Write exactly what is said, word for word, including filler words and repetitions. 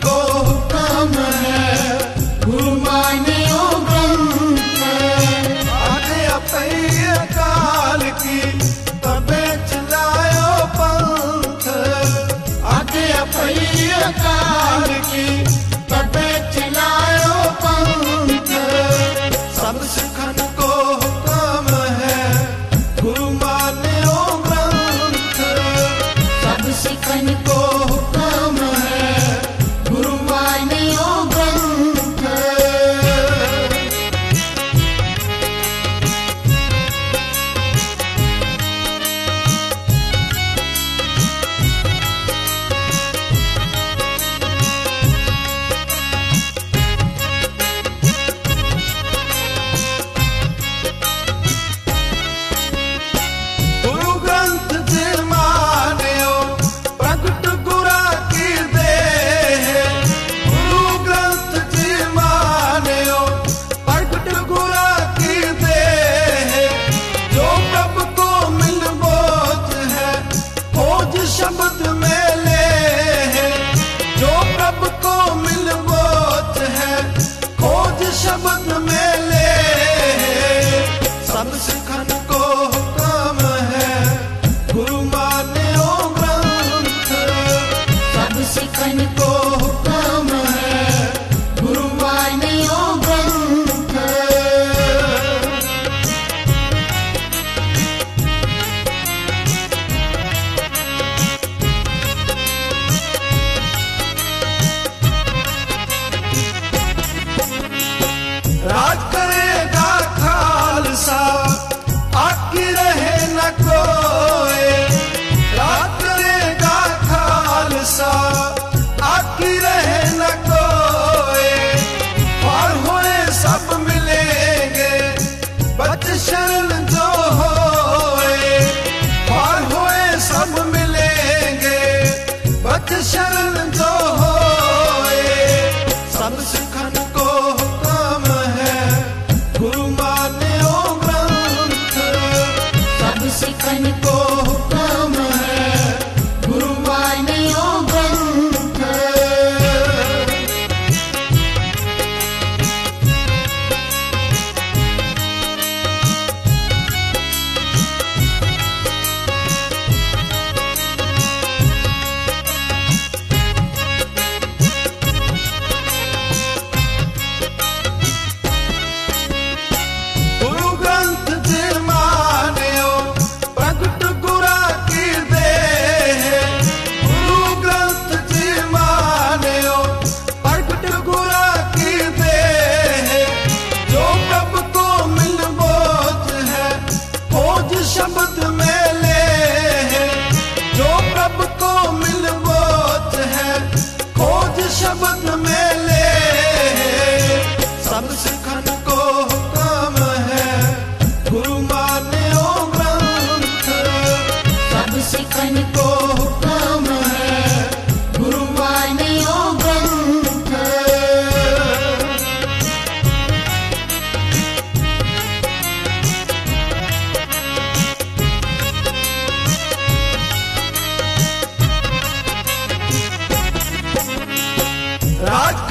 को हुक्म है, गुरु मानियो ग्रंथ। आज्ञा पई अकाल की तबे चलायो पंथ। आज्ञा पई अकाल की तबे चलायो पंथ। सब सिखन को हुक्म है, गुरु मानियो ग्रंथ। सब सिखन को हुक्म है, गुरु मानियो ग्रंथ। गुरु ग्रंथ जी मानियो प्रगट गुरा की देह। गुरु ग्रंथ जी मानियो प्रगट गुरा की देह। जो प्रभु को मिल बोध है, खोज शब्द में ले है। जो प्रभु को मिल बोध है, खोज शब्द में ले है। सब सिखन को हुक्म है, गुरु मानियो ग्रंथ। सब सिखन को हुक्म है, गुरु मानियो ग्रंथ। राज करेगा खालसा, आकी रहे न कोई। राज करेगा खालसा, आकी रहे न कोई। और होए सब मिलेंगे, बच शरण जो होए। और होए सब मिलेंगे, बच शरण जो होए। सब सिखन को हुक्म है, गुरु मानियो ग्रंथ। सब सिखन को हुक्म है, गुरु मानियो ग्रंथ। गुरु ग्रंथ जी मानियो प्रगट गुरा की देह। गुरु ग्रंथ जी मानियो प्रगट गुरा की देह। जो प्रभु को मिल बोध है, खोज शब्द में ले है। जो प्रभु को मिल बोध है, खोज शब्द में ले है। सब सिखन को हुक्म है, गुरु मानियो ग्रंथ। सब सिखन को हुक्म है, गुरु मानियो ग्रंथ। राज